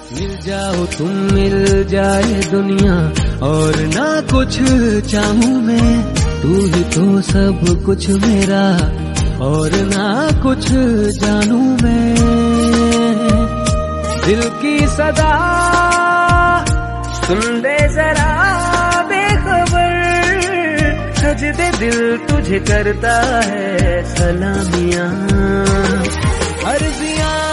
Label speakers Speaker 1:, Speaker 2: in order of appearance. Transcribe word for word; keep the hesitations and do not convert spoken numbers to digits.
Speaker 1: मिल जाओ तुम, मिल जाए दुनिया और ना कुछ चाहूं मैं, तू ही तो सब कुछ मेरा और ना कुछ जानू मैं। दिल की सदा सुन ले जरा बेखबर, सजदे दिल तुझे करता है सलामियां, अर्जियां